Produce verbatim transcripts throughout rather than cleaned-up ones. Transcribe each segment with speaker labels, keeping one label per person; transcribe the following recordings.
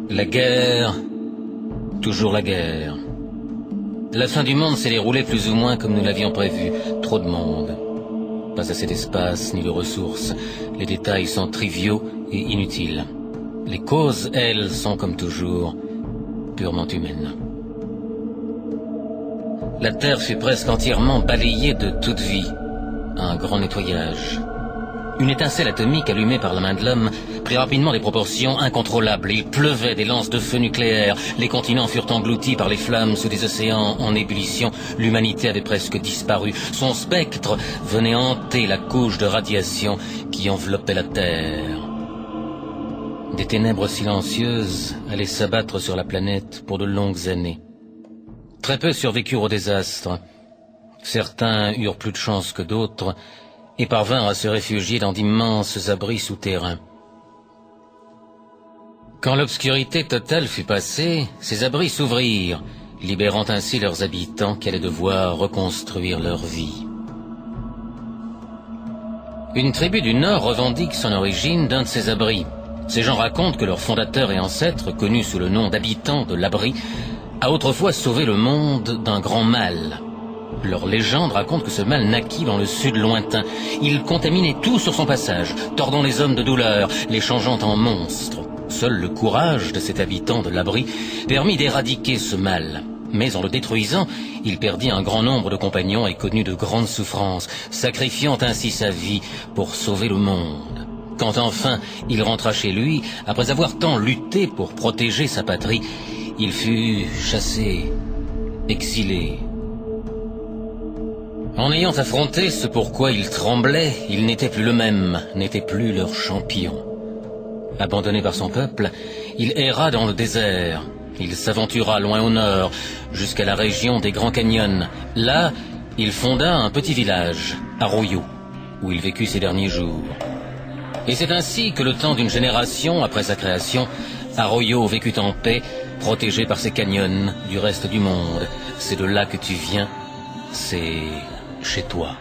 Speaker 1: La guerre, toujours la guerre. La fin du monde s'est déroulée plus ou moins comme nous l'avions prévu. Trop de monde. Pas assez d'espace ni de ressources. Les détails sont triviaux et inutiles. Les causes, elles, sont comme toujours, purement humaines. La Terre fut presque entièrement balayée de toute vie. Un grand nettoyage. Une étincelle atomique allumée par la main de l'homme prit rapidement des proportions incontrôlables. Il pleuvait des lances de feu nucléaires. Les continents furent engloutis par les flammes sous des océans en ébullition. L'humanité avait presque disparu. Son spectre venait hanter la couche de radiation qui enveloppait la Terre. Des ténèbres silencieuses allaient s'abattre sur la planète pour de longues années. Très peu survécurent au désastre. Certains eurent plus de chance que d'autres et parvinrent à se réfugier dans d'immenses abris souterrains. Quand l'obscurité totale fut passée, ces abris s'ouvrirent, libérant ainsi leurs habitants qui allaient devoir reconstruire leur vie. Une tribu du Nord revendique son origine d'un de ces abris. Ces gens racontent que leur fondateur et ancêtre, connu sous le nom d'habitants de l'abri, a autrefois sauvé le monde d'un grand mal. Leur légende raconte que ce mal naquit dans le sud lointain. Il contaminait tout sur son passage, tordant les hommes de douleur, les changeant en monstres. Seul le courage de cet habitant de l'abri permit d'éradiquer ce mal. Mais en le détruisant, il perdit un grand nombre de compagnons et connut de grandes souffrances, sacrifiant ainsi sa vie pour sauver le monde. Quand enfin il rentra chez lui, après avoir tant lutté pour protéger sa patrie, il fut chassé, exilé. En ayant affronté ce pourquoi il tremblait, il n'était plus le même, n'était plus leur champion. Abandonné par son peuple, il erra dans le désert. Il s'aventura loin au nord, jusqu'à la région des Grands Canyons. Là, il fonda un petit village, Arroyo, où il vécut ses derniers jours. Et c'est ainsi que le temps d'une génération après sa création, Arroyo vécut en paix, protégé par ses canyons du reste du monde. C'est de là que tu viens, c'est chez toi.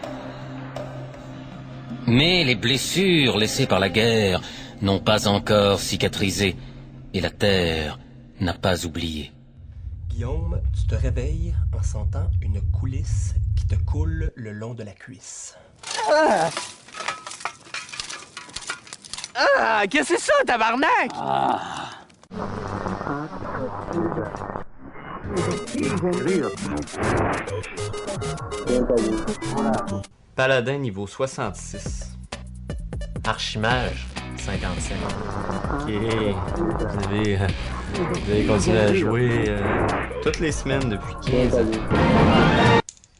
Speaker 1: Mais les blessures laissées par la guerre n'ont pas encore cicatrisé, et la terre n'a pas oublié.
Speaker 2: Guillaume, tu te réveilles en sentant une coulisse qui te coule le long de la cuisse.
Speaker 3: Ah! Ah! Qu'est-ce que c'est ça, tabarnak? Ah!
Speaker 4: Paladin niveau soixante-six.
Speaker 5: Archimage, cinquante-cinq.
Speaker 4: Ok. Vous avez, euh, vous avez continué à jouer euh, toutes les semaines depuis quinze ans.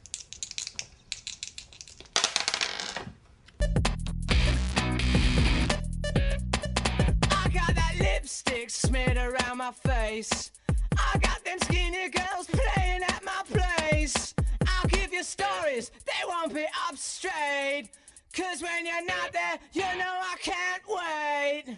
Speaker 6: I got them skinny girls playing at my place. I'll give you stories, they won't be up straight. Cause when you're not there, you know I can't wait.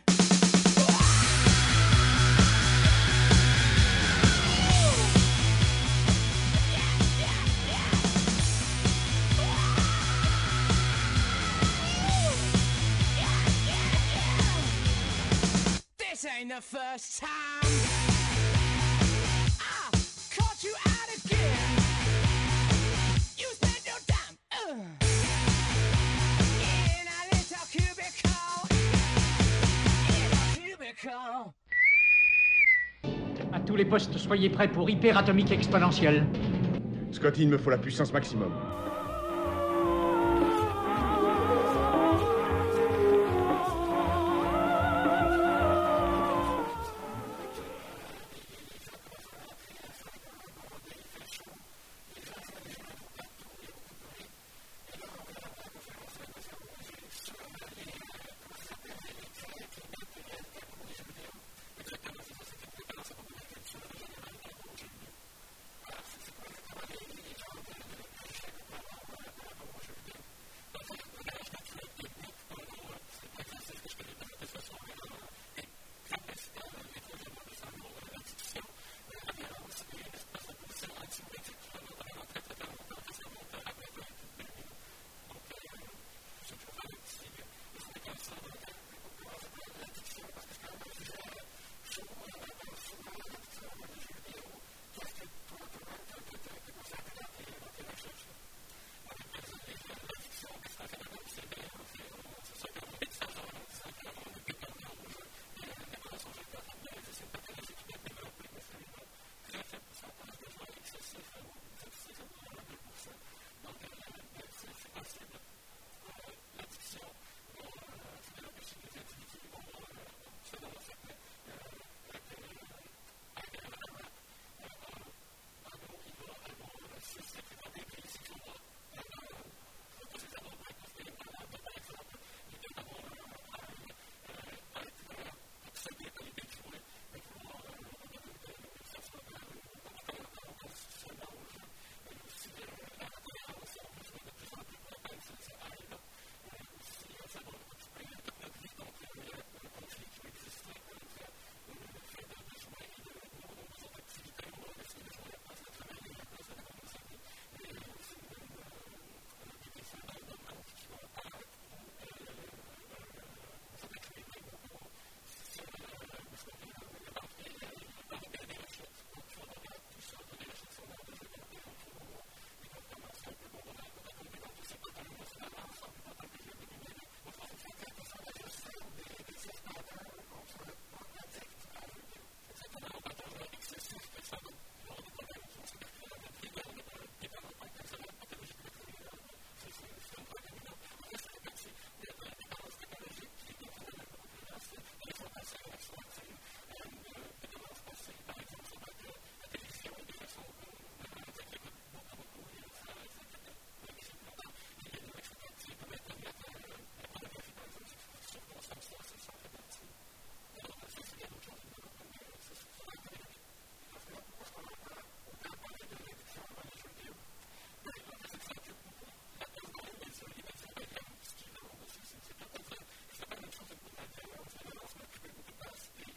Speaker 6: This ain't the first time I caught you out again. You spent your time uh, in a little cubicle. In a cubicle.
Speaker 7: À tous les postes, soyez prêts pour hyperatomique exponentielle.
Speaker 8: Scotty, il me faut la puissance maximum.
Speaker 9: Thank you.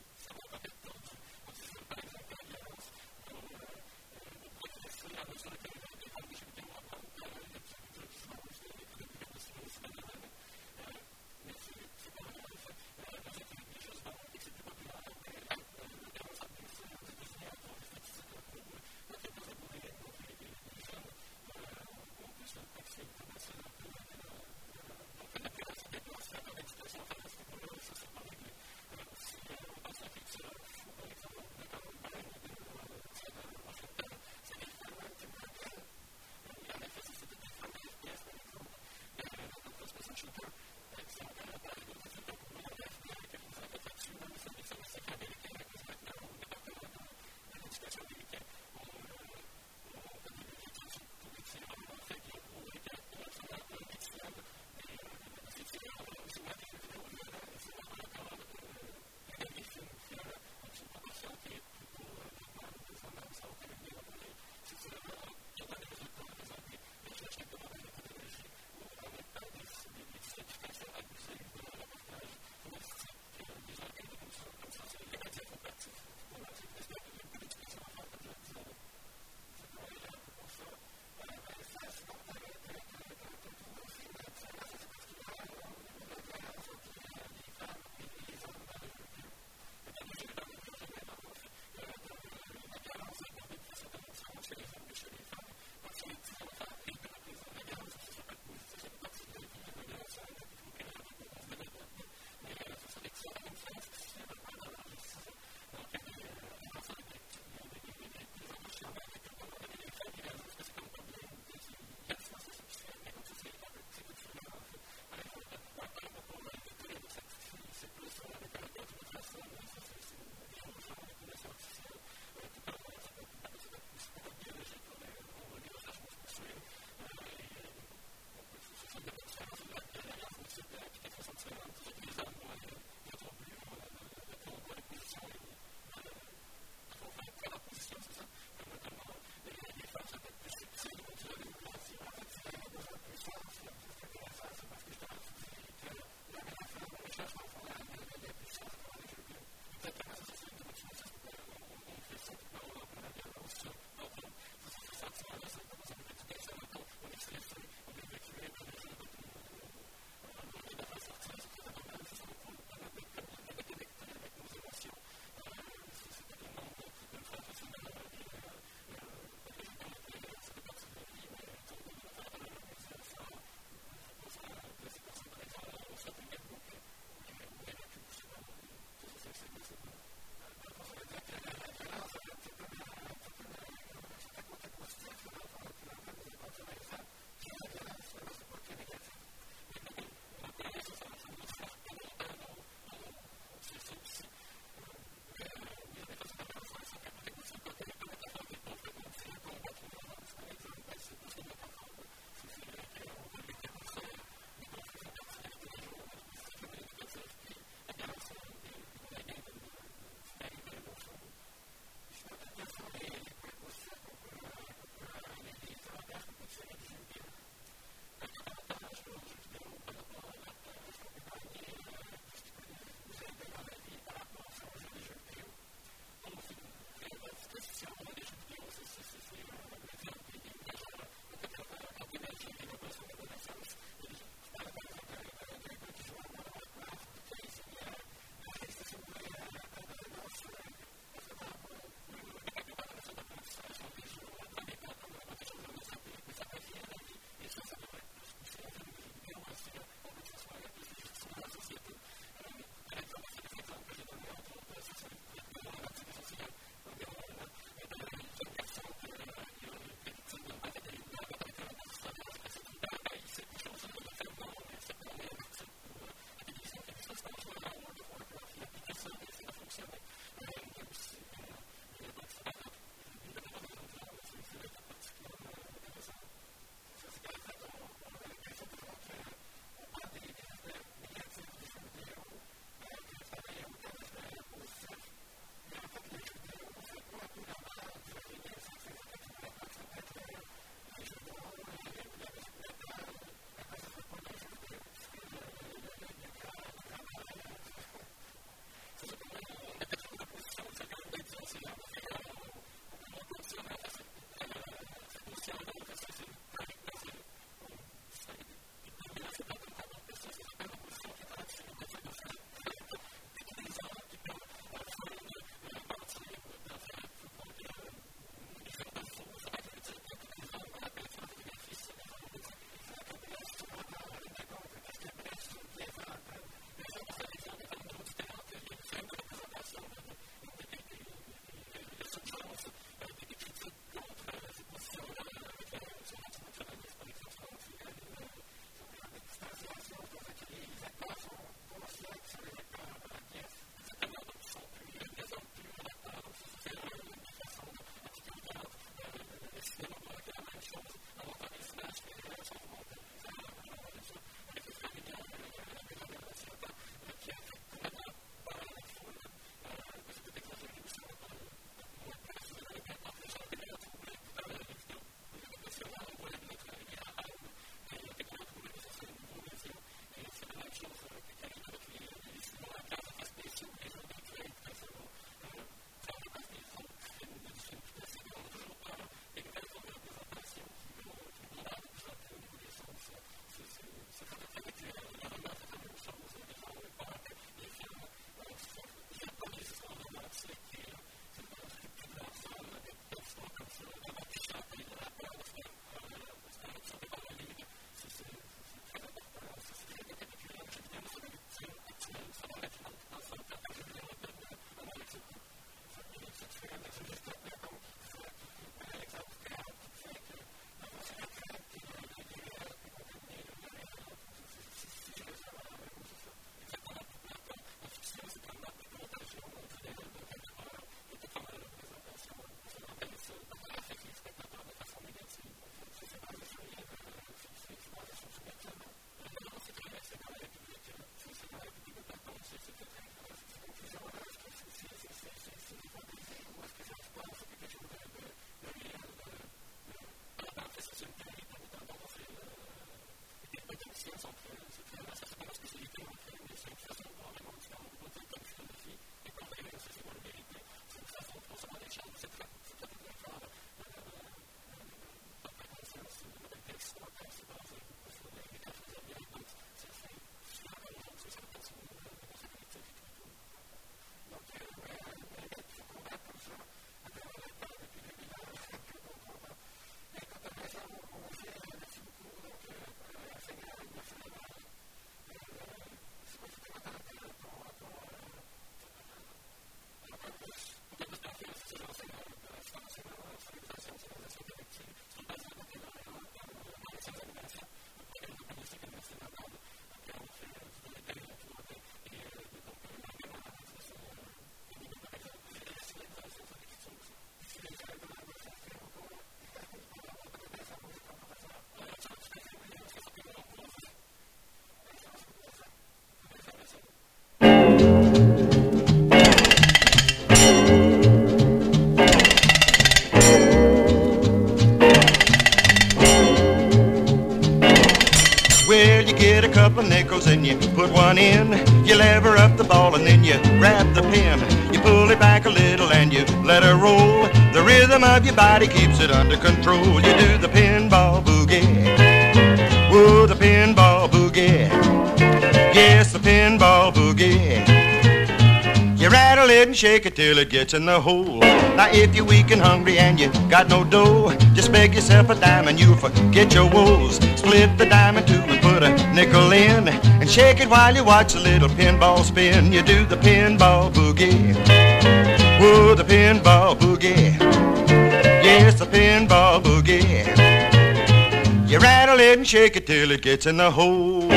Speaker 9: couple of nickels and you put one in. You lever up the ball and then you grab the pin. You pull it back a little and you let her roll. The rhythm of your body keeps it under control. You do the pinball boogie. Whoa, the pinball boogie. Yes, the pinball boogie. You rattle it and shake it till it gets in the hole. Now if you're weak and hungry and you got no dough, just beg yourself a dime and you'll forget your woes. Split the dime in two and put a nickel in, and shake it while you watch the little pinball spin. You do the pinball boogie. Whoa, the pinball boogie. Yes, the pinball boogie. You rattle it and shake it till it gets in the hole.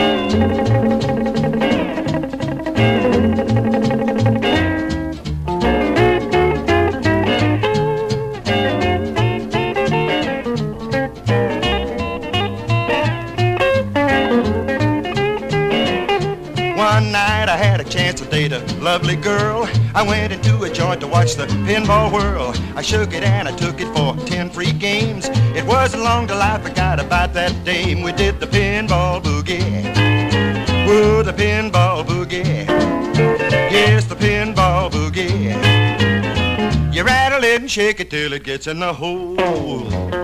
Speaker 9: One night I had a chance to date a lovely girl. I went into a joint to watch the pinball whirl. I shook it and I took it for ten free games. It wasn't long till I forgot about that dame. We did the pinball boogie. Whoa, the pinball boogie. Yes, the pinball boogie. You rattle it and shake it till it gets in the hole.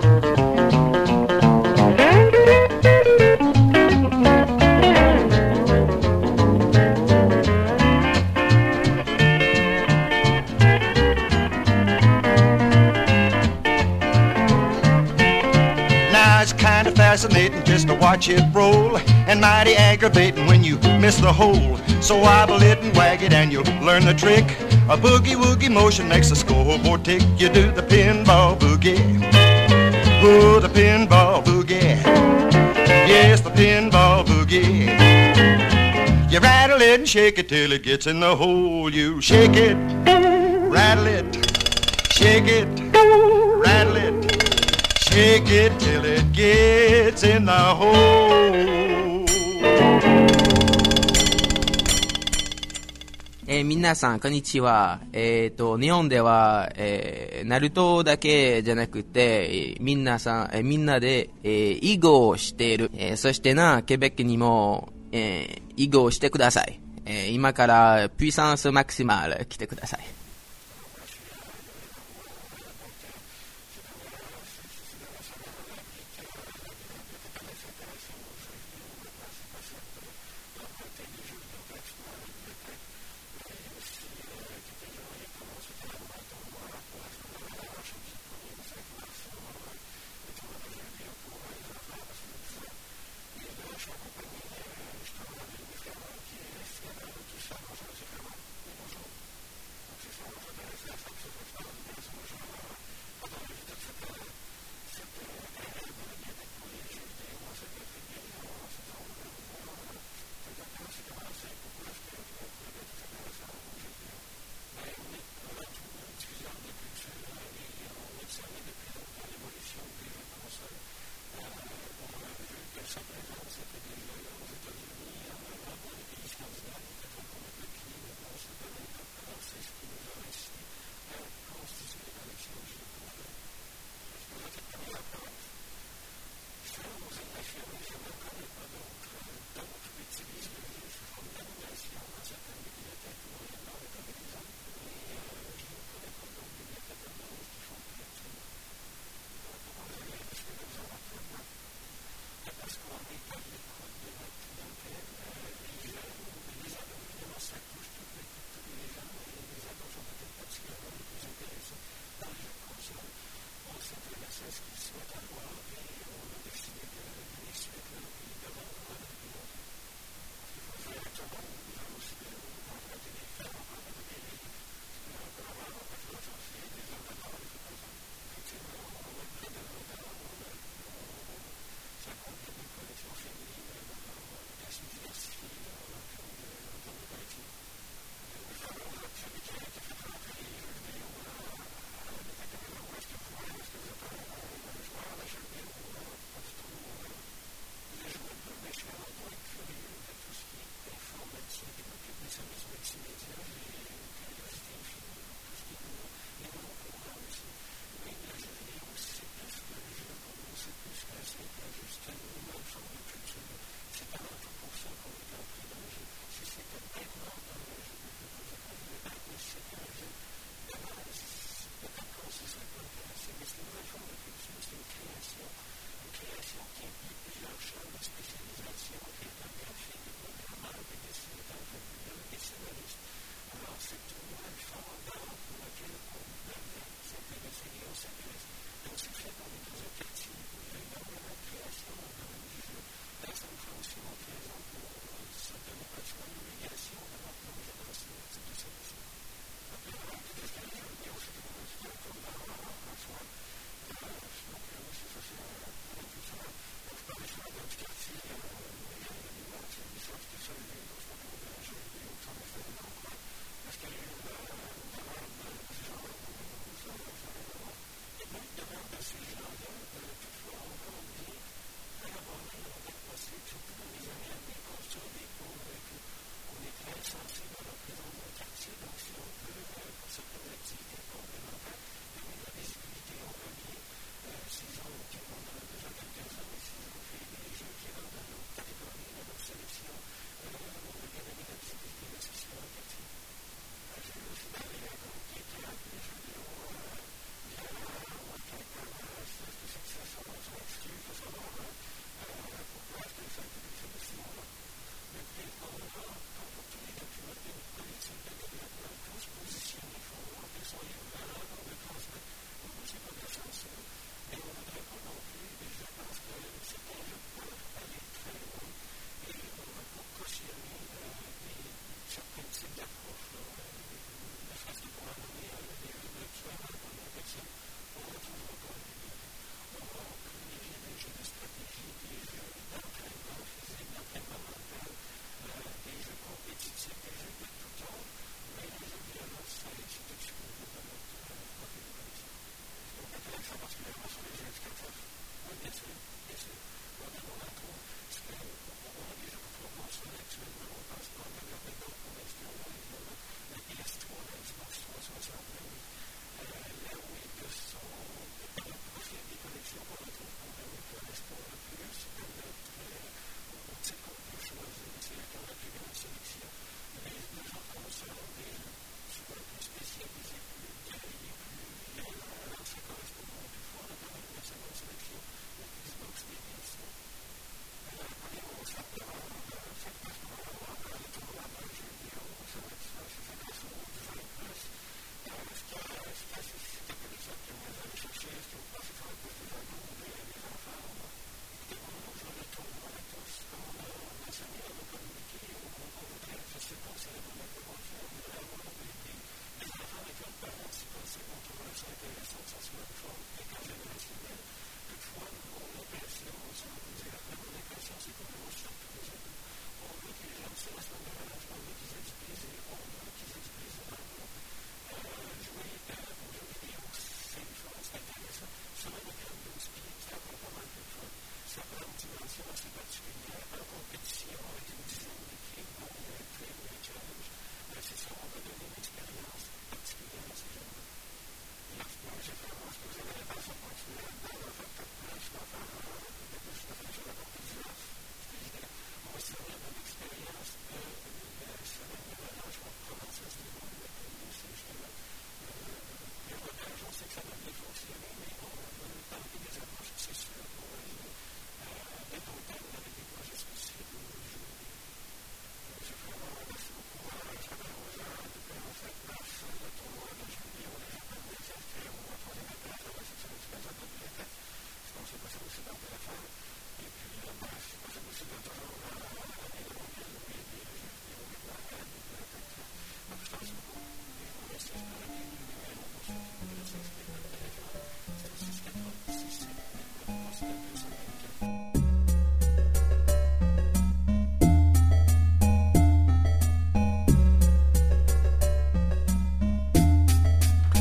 Speaker 9: Fascinating just to watch it roll, and mighty aggravating when you miss the hole. So wobble it and wag it and you'll learn the trick. A boogie woogie motion makes the scoreboard tick. You do the pinball boogie. Oh, the pinball boogie. Yes, the pinball boogie. You rattle it and shake it till it gets in the hole. You shake it, rattle it, shake it, rattle it, shake it till it gets in the hole.
Speaker 10: えー、皆さんこんにちは。えっ、ー、と日本では、えー、ナルトだけじゃなくて、えー、皆さん、えー、みんなで、えー、囲碁をしている。えー、そしてなケベックにも、えー、囲碁をしてください。えー、今からピュイサンスマクシマル来てください。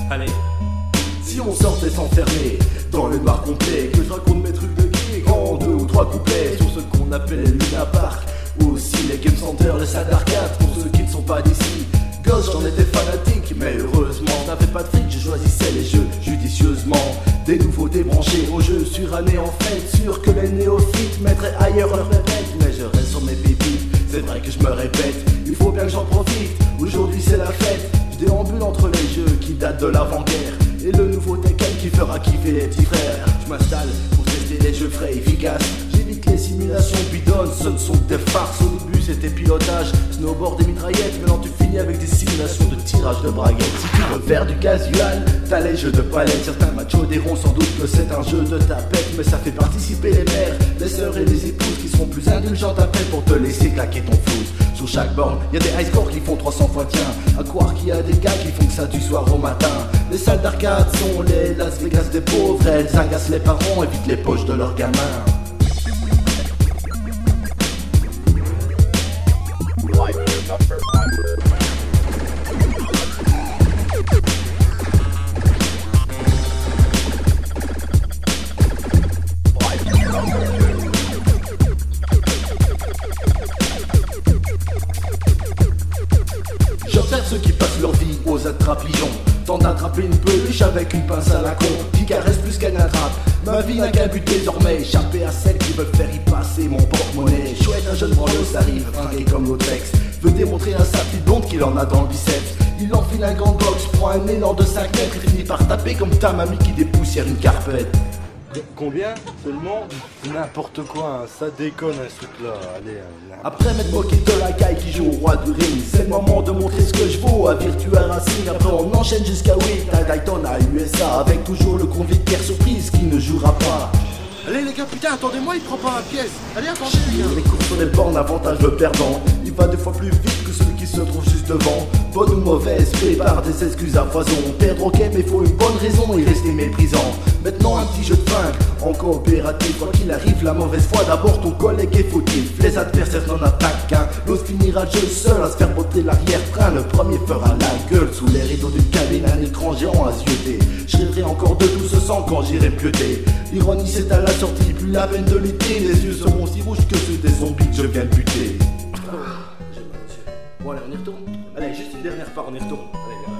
Speaker 11: Allez. Si on sortait s'enfermer dans le noir complet, que je raconte mes trucs de geek en deux ou trois couplets sur ce qu'on appelle les Luna Park, ou aussi les Game Center, les salles d'arcade pour ceux qui ne sont pas d'ici. Gosse, j'en étais fanatique, mais heureusement, je n'avais pas de fric, je choisissais les jeux judicieusement. Des nouveautés branchées aux jeux surannés en fait, sûr que les néophytes mettraient ailleurs leurs pépettes, mais je reste sur mes pépites, c'est vrai que je me répète, il faut bien que j'en profite, aujourd'hui c'est la fête. Je déambule entre les jeux qui datent de l'avant-guerre et le nouveau Tekken qui fera kiffer les petits frères. Je m'installe pour tester les jeux frais efficaces, j'évite les simulations bidonnes, ce ne sont que des farces. Au début c'était pilotage, snowboard et mitraillettes, maintenant tu finis avec des simulations de tirage de braguettes. Si tu veux faire du casual, t'as les jeux de palette. Certains machos diront sans doute que c'est un jeu de tapette, mais ça fait participer les mères, les sœurs et les épouses qui seront plus indulgentes après pour te laisser claquer ton flouze. Sur chaque borne, y'a des high scores qui font trois cents fois tiens, à croire qu'il y a des gars qui font que ça du soir au matin. Les salles d'arcade sont les Las Vegas des pauvres, elles agacent les parents et vident les poches de leurs gamins. J'observe ceux qui passent leur vie aux attrape-pigeons, tentent d'attraper une peluche avec une pince à la con, qui caresse plus qu'elle n'attrape. Ma vie n'a qu'un but désormais, échapper à celles qui veulent faire y passer mon porte-monnaie. Chouette, un jeune branlos arrive, fringué comme l'autre ex, veut démontrer à sa petite blonde qu'il en a dans le biceps. Il enfile un grand box, prend un élan de cinq mètres et finit par taper comme ta mamie qui dépoussière une carpette.
Speaker 4: Combien seulement? N'importe quoi, hein. Ça déconne un truc là. Allez, hein.
Speaker 11: Après m'être moqué de la caille qui joue au roi du ring, c'est le moment de montrer ce que je vaux à Virtua Racing. Après on enchaîne jusqu'à Wii, à Daytona à U S A, avec toujours le convict Pierre Surprise qui ne jouera pas.
Speaker 8: Allez les gars, putain, attendez-moi, il prend pas ma pièce. Allez, attendez les gars.
Speaker 11: Les courses sur les bornes, avantage le perdant. Il va deux fois plus vite que celui qui se trouve juste devant. Bonne ou mauvaise, prépare des excuses à foison. Perdre ok, mais faut une bonne raison et rester méprisant. Maintenant un petit jeu de flingue, en coopératif. Quoi qu'il arrive, la mauvaise foi, d'abord ton collègue est fautif. Les adversaires n'en attaquent qu'un, l'autre finira le jeu seul à se faire botter l'arrière-train. Le premier fera la gueule sous les rideaux d'une cabine, un écran géant à zioter. Je rêverai encore de tout ce sang quand j'irai pioter. L'ironie c'est à la sortie, plus la peine de lutter. Les yeux seront si rouges que ceux des zombies que je viens de buter. Bon allez, on y retourne. Allez, juste une dernière part, on y retourne. Allez, là.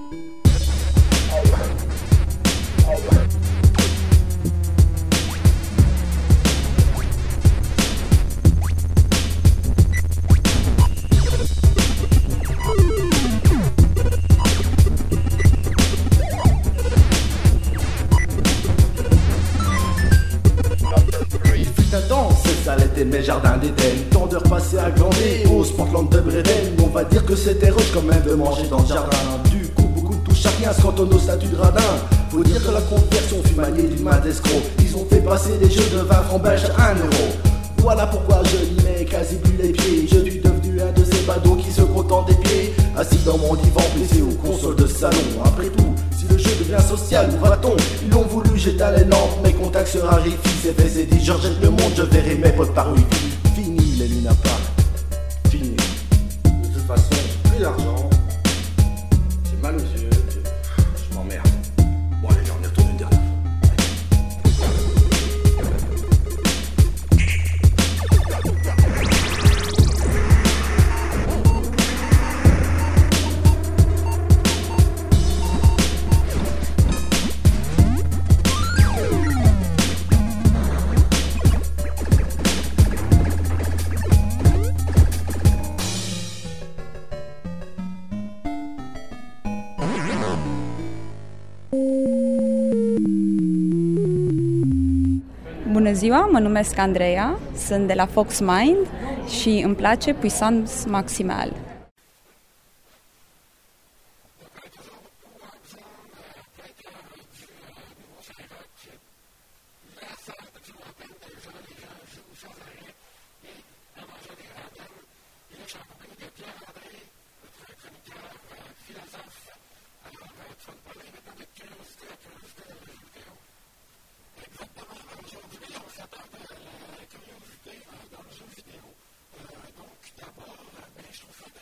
Speaker 11: Ça l'était mes jardins d'Éden, tant d'heures passées à glander au Sportland de Bréden. On va dire que c'était rush quand même de manger dans le jardin. Du coup beaucoup de touche à rien se cantonnent au statut de radin. Faut dire que la conversion fut maniée d'une main d'escroc. Ils ont fait passer les jeux de vingt francs belges à un euro. Voilà pourquoi je n'y mets quasi plus les pieds. Je suis devenu un de ces badauds qui se contentent des pieds, assis dans mon divan blessé aux consoles de salon. Après tout, si le jeu devient social, où va-t-on? Ils ont voulu, j'éteins les lampes, mes contacts se raréfient. C'est fait, c'est dit, je rejette le monde, je verrai mes potes par wifi. Fini les Luna Park, fini. De toute façon, j'ai plus d'argent, j'ai mal aux yeux, je, je m'emmerde. Bon allez, j'en ai retourné une dernière fois.
Speaker 12: Bună ziua, mă numesc Andreea, sunt de la Fox Mind și îmi place Puissance Maximale.
Speaker 13: Donc, d'abord, ben, je trouve ça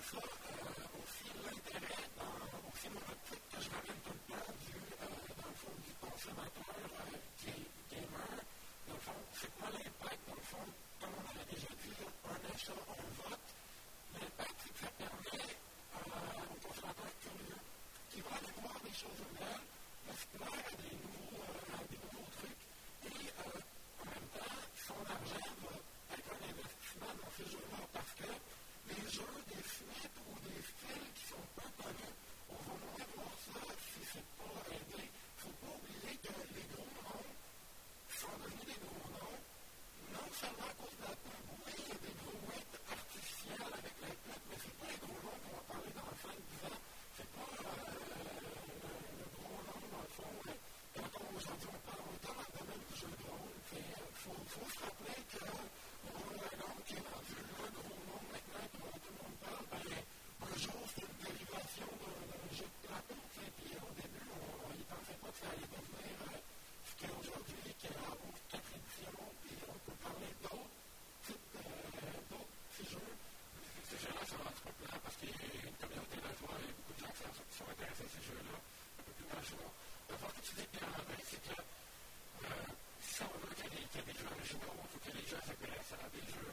Speaker 8: ça aussi l'intérêt au film optique que je ramène tout le temps du, dans le fond, du consommateur qui est gamer. Dans le fond, c'est quoi l'impact, dans le fond, comme on avait déjà dit, un achat, un vote. L'impact, c'est que ça permet euh, aux consommateurs curieux qui vont aller voir des choses nouvelles, explorer à des nouveaux, euh, à des nouveaux trucs, et euh, en même temps, son argent va être un investissement dans ces jeux-là, parce que les jeux, des suites ou des styles qui sont peu connus, on va moins voir ça si c'est pas aidé. Il ne faut pas oublier que les gros noms sont devenus des gros noms, non seulement à cause de la pub, oui, il y a des gros hits artificiels avec la pub, mais c'est pas les gros noms qu'on va parler dans cinq dix ans. C'est pas euh, le, le gros nom, dans le fond. Euh, quand on, aujourd'hui on parle autant dans le domaine du jeu de rôle, il faut, faut se rappeler que Ron Lalonde, qui est rendu le gros nom maintenant, dont tout le monde parle, ben, un jour c'est une dérivation d'un jeu de plateau, puis au début on ne pensait pas que ça allait devenir euh, ce qu'il y a aujourd'hui, qui a quatre éditions, puis on peut parler d'autres types, euh, d'autres petits jeux. Ces jeux-là sont un petit peu plats parce qu'il y a une communauté de joueurs et beaucoup de gens qui sont intéressés à ces jeux-là, un peu plus marginaux. La fois que tu dis bien en vrai, c'est que euh, si on veut qu'il y ait, qu'il y ait des jeux originaux, il faut que les gens s'intéressent à des jeux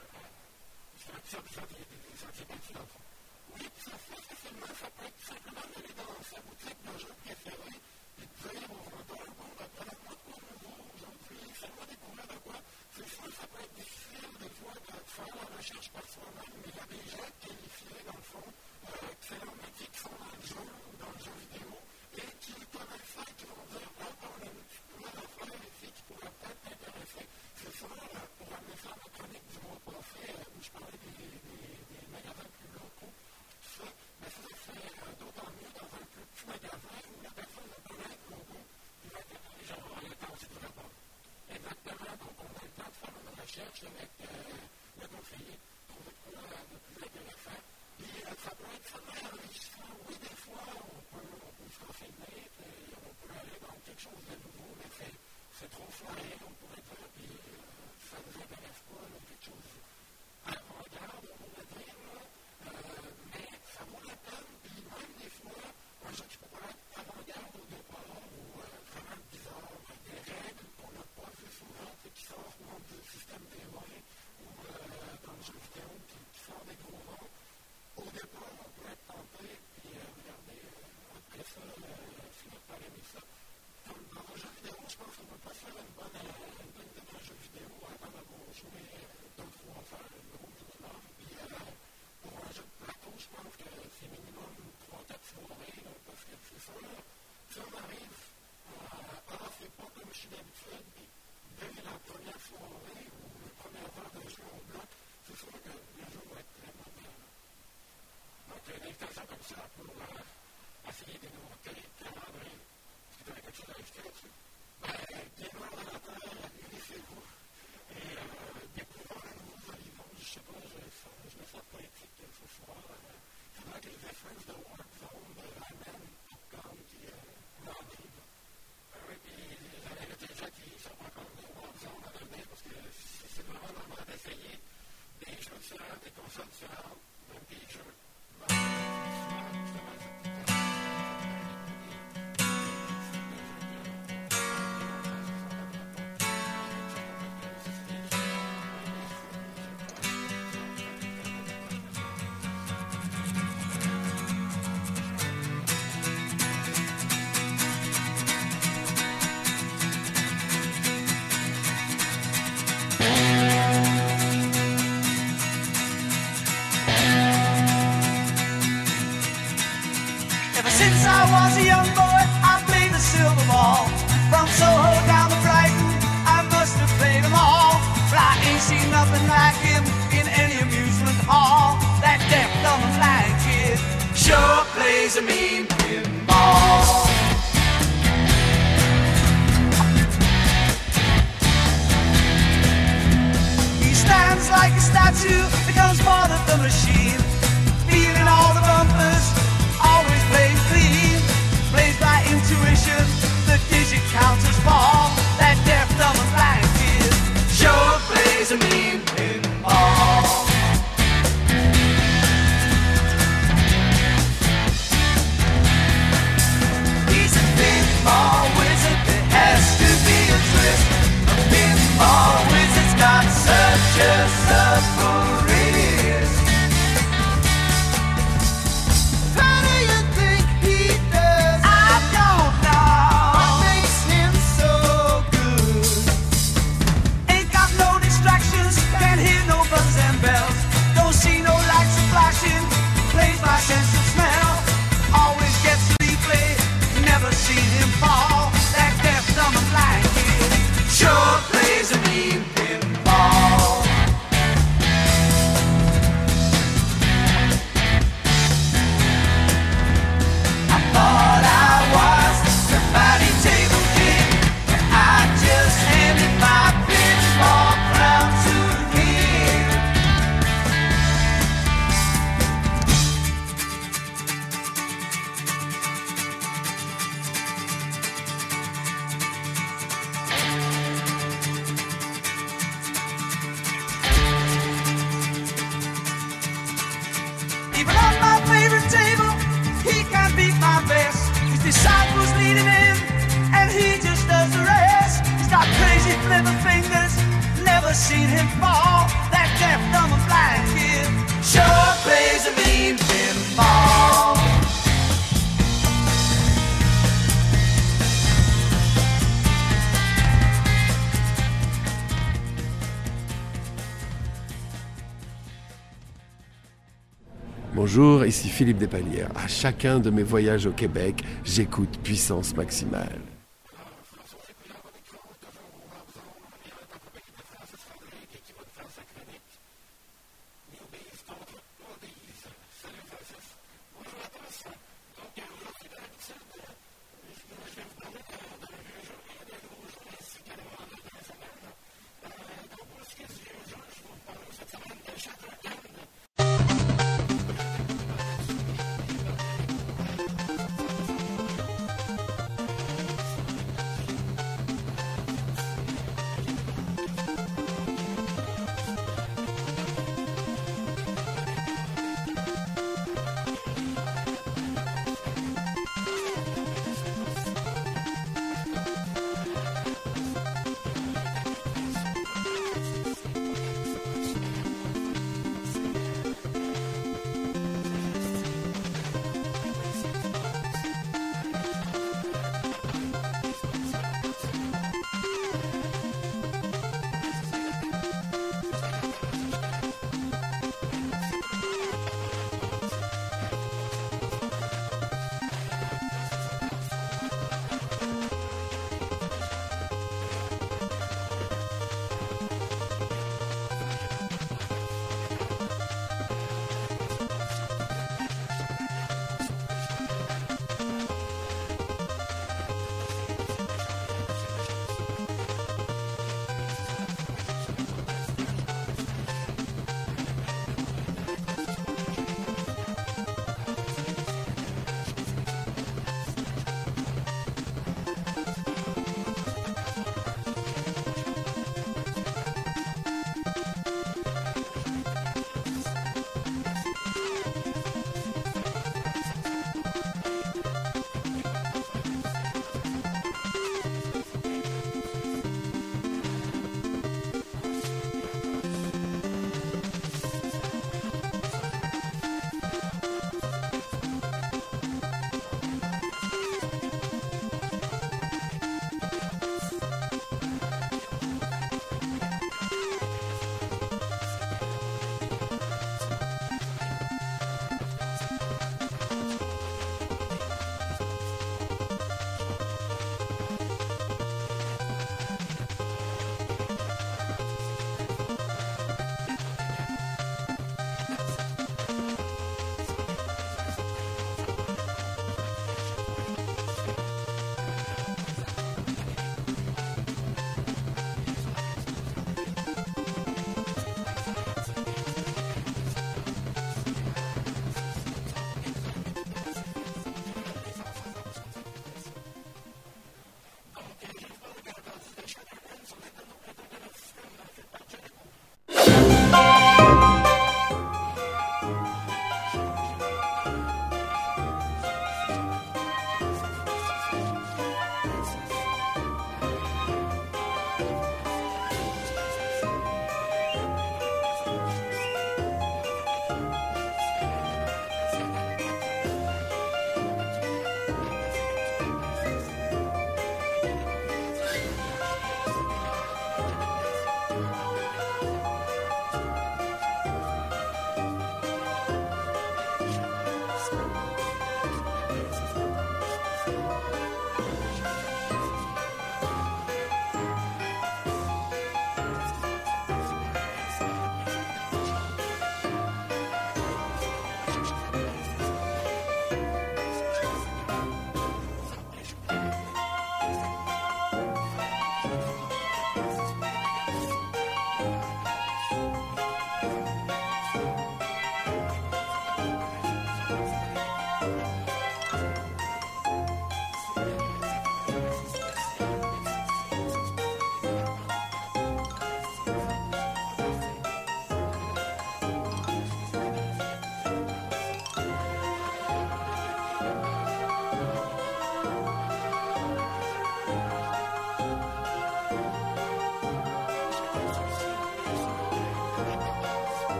Speaker 8: euh, qui sont des, des sentiers battus dans le fond. Oui, ça fait facilement, ça peut être simplement d'aller dans sa boutique de jeux préférés et de dire au vendeur, bon, ben, présente-moi de quoi de nouveau aujourd'hui, fais-moi découvrir de quoi. C'est sûr, ça peut être difficile des fois de faire la recherche par soi-même, mais il y a des gens qualifiés, dans le fond, euh, excellents métiers qui sont dans le jeu ou dans le jeu vidéo et qui connaissent ça et qui vont dire, ah, on a une petite nouvelle affaire ici qui pourrait peut-être t'intéresser. C'est ça, là, pour amener ça à ma chronique du mois passé, euh, où je parlais des, des, des magasins plus locaux, tout ça, mais ça, c'est euh, d'autant mieux dans un plus petit magasin où la personne va connaître le logo, il va être genre, il y a le temps aussi de répondre. Exactement, donc on a le temps de faire une recherche avec euh, le conseiller, trouver quoi de plus intéressant. Et euh, ça peut être vraiment enrichissant. Oui, des fois, on peut, on peut se renseigner, puis on peut aller dans quelque chose de nouveau, mais c'est, c'est trop flyé, on pourrait dire, puis euh, ça ne nous intéresse pas, là, quelque chose avant-garde, on pourrait dire, là, euh, mais ça vaut la peine, puis même des fois, un jeu qui pourrait être avant-garde au départ, ou euh, vraiment bizarre, avec des règles qu'on n'a pas vu souvent, qui sortent du système des mains, ou euh, dans le jeu vidéo, qui, qui sortent des gros noms. Au départ, on peut être tenté, puis euh, regardez, euh, après ça, euh, finir par aimer ça. Comme dans un jeu vidéo, je pense qu'on ne peut pas faire une bonne une bonne idée d'un jeu vidéo avant d'avoir joué deux, trois heures, un gros minimum. Puis euh, pour un jeu de plateau, je pense que c'est minimum trois quatre soirées, là, parce que c'est ça, là, si on arrive à ah, c'est pas comme je suis d'habitude, puis dès la première soirée ou la première heure de jeu au bloc, c'est sûr que le jeu va être vraiment bien. Donc, une invitation comme ça pour euh, essayer des nouveautés. Pierre-André, est-ce que tu avais quelque chose à ajouter là-dessus? Ben, Gamer dans la Terre, unissez-vous et euh, découvrons un nouveau horizon. Je sais pas, je, je me sens poétique ce soir. Euh, il faudra que les références de Warzone, de Rayman, Popcorn, qui euh, m'enlèvent. Oui, puis j'en ai des gens qui ne sont pas encore de Warzone à devenir parce que c'est vraiment normal d'essayer des jeux différents, des consoles différentes, donc des jeux.
Speaker 6: Since I was a young boy, I played the silver ball. From Soho down to Brighton, I must have played them all. But I ain't seen nothing like him in any amusement hall. That deaf, dumb, and blind kid sure plays a mean pinball. He stands like a statue, becomes part of the machine, feeling all the bumpers, always playing clean, plays by intuition, the digit counters fall. That deaf, dumb, and blind kid sure plays a mean pinball. disciples lead him in, and he just does the rest. He's got crazy flipper fingers, never seen him fall. That deaf, dumb, and blind kid sure plays a mean pinball.
Speaker 13: Bonjour, ici Philippe Despalières. À chacun de mes voyages au Québec, j'écoute Puissance Maximale.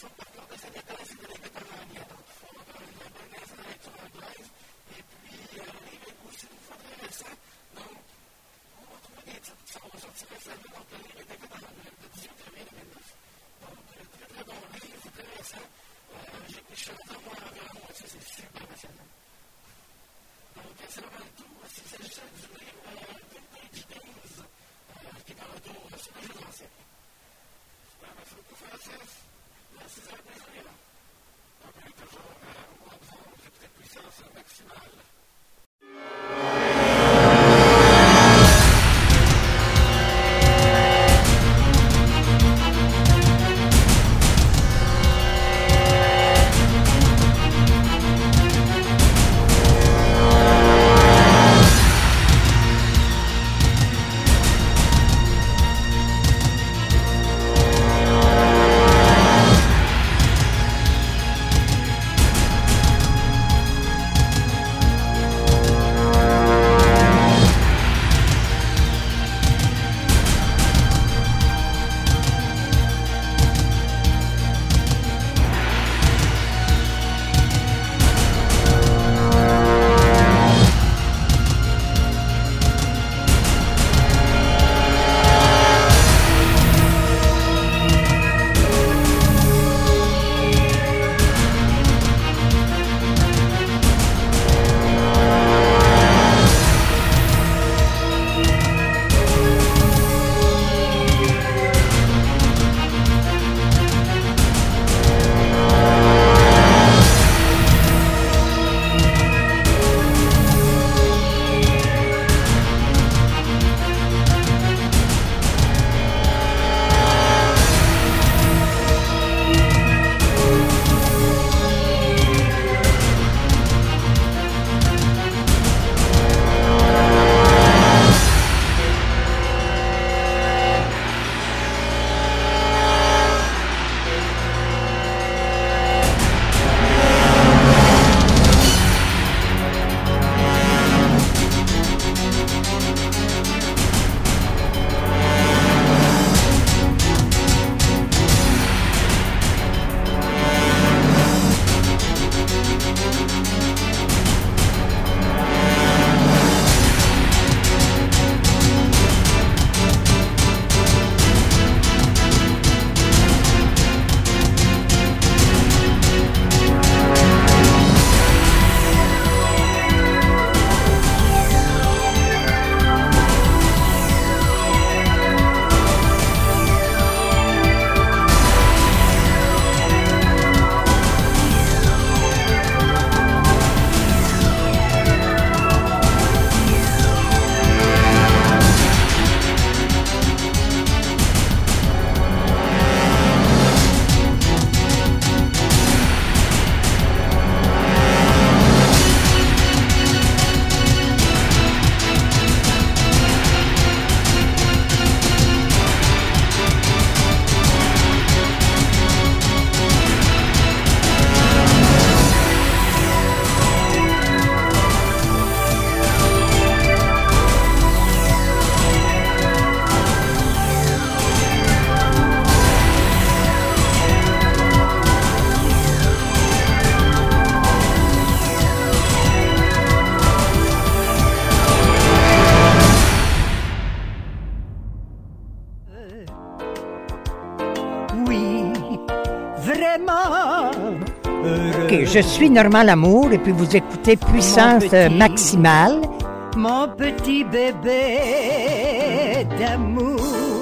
Speaker 14: Ok, je suis Normand Lamour et puis vous écoutez Puissance
Speaker 15: petit,
Speaker 14: Maximale.
Speaker 15: Mon petit bébé d'amour.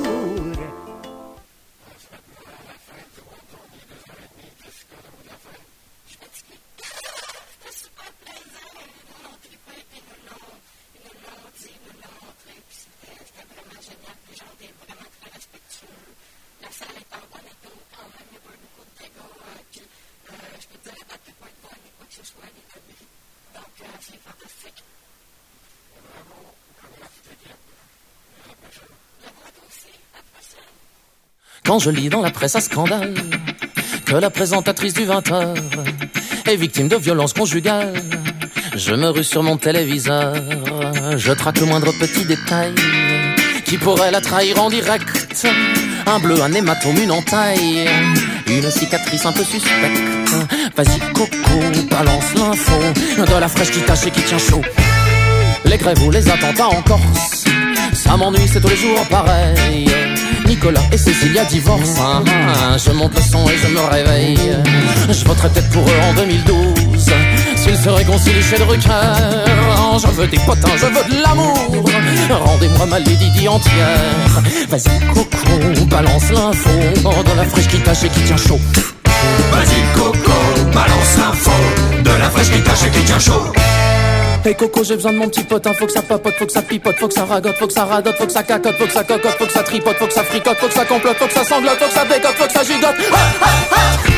Speaker 16: Quand je lis dans la presse un scandale que la présentatrice du vingt heures est victime de violences conjugales, je me rue sur mon téléviseur. Je traque le moindre petit détail qui pourrait la trahir en direct. Un bleu, un hématome, une entaille, une cicatrice un peu suspecte. Vas-y Coco, balance l'info de la fraîche qui tâche et qui tient chaud. Les grèves ou les attentats en Corse, ça m'ennuie, c'est tous les jours pareil. Nicolas et Cécilia divorcent, hein, hein, je monte le son et je me réveille. Je voterai peut-être pour eux en deux mille douze s'ils se réconcilient chez le Drucker. Je veux des potins, je veux de l'amour, rendez-moi ma Lady Di entière. Vas-y Coco, balance l'info de la fraîche qui tâche et qui tient chaud.
Speaker 17: Vas-y Coco, balance l'info de la fraîche qui tâche et qui tient chaud.
Speaker 16: Hey Coco, j'ai besoin de mon petit potin, faut que ça papote, faut que ça pipote, faut que ça ragote, faut que ça radote, faut que ça cacote, faut que ça cocotte, faut que ça tripote, faut que ça fricote, faut que ça complote, faut que ça sanglote, faut que ça bécote, faut que ça gigote. Ah, ah, ah.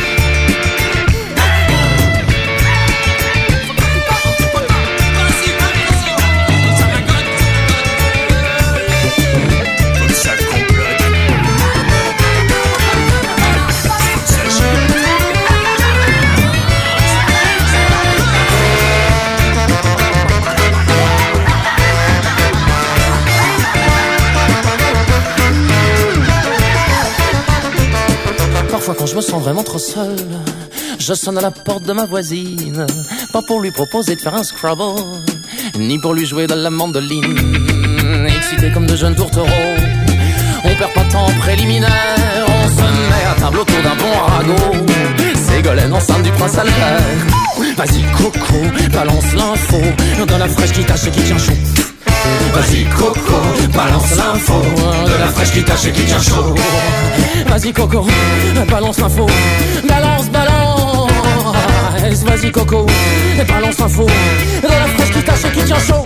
Speaker 16: Parfois quand je me sens vraiment trop seul, je sonne à la porte de ma voisine, pas pour lui proposer de faire un Scrabble, ni pour lui jouer de la mandoline. Excité comme de jeunes tourtereaux, on perd pas de temps en préliminaire, on se met à table autour d'un bon ragot, Ségolène enceinte du prince Albert. Vas-y Coco, balance l'info de la fraîche qui tâche et qui tient chaud.
Speaker 17: Vas-y Coco, balance l'info de la fraîche qui tâche et qui tient chaud.
Speaker 16: Vas-y Coco, balance l'info, balance, balance. Vas-y Coco, balance l'info de la fraîche qui tâche et qui tient chaud.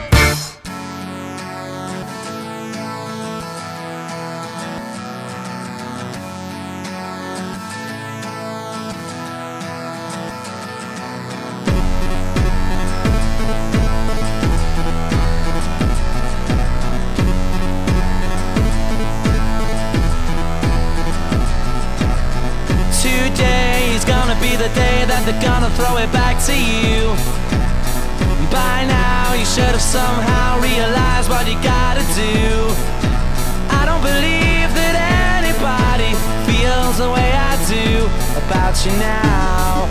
Speaker 6: The day that they're gonna throw it back to you. By now you should have somehow realized what you gotta do. I don't believe that anybody feels the way I do about you now.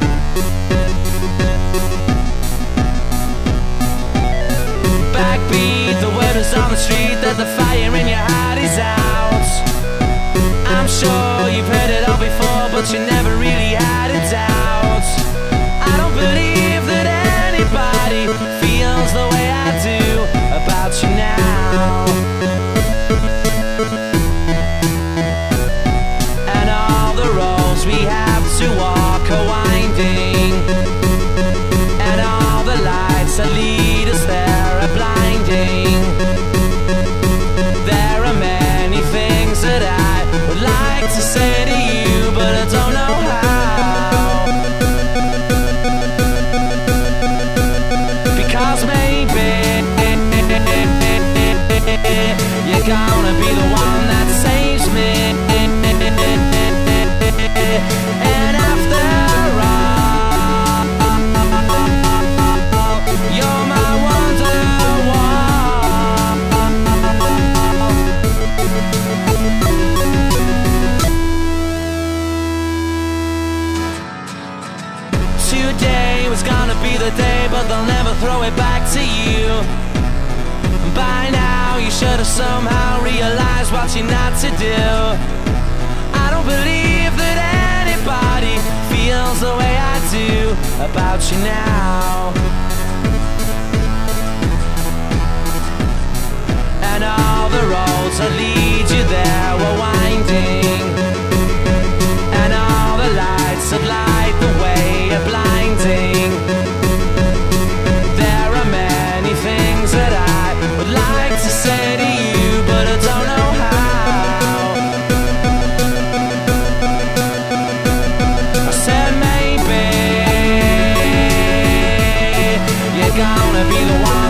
Speaker 6: Backbeat, the word is on the street that the fire in your heart is out. I'm sure you've heard it all before, but you never really had it out. I don't believe that anybody feels the way I do about you now. And all the roads we have to walk are winding, and all the lights that lead us there are blinding. There are many things that I would like to say to you, but I don't know how. Because maybe you're gonna be the one that saves me. And after all, you're my wonderwall. Today was gonna be the day, but they'll never throw it back to you. By now you should have somehow realized what you're not to do. I don't believe that anybody feels the way I do about you now. And all the roads that lead you there were winding, and all the lights that light the way are blinding. There are many things that I would like to say to you, but I don't know how. I said maybe you're gonna be the one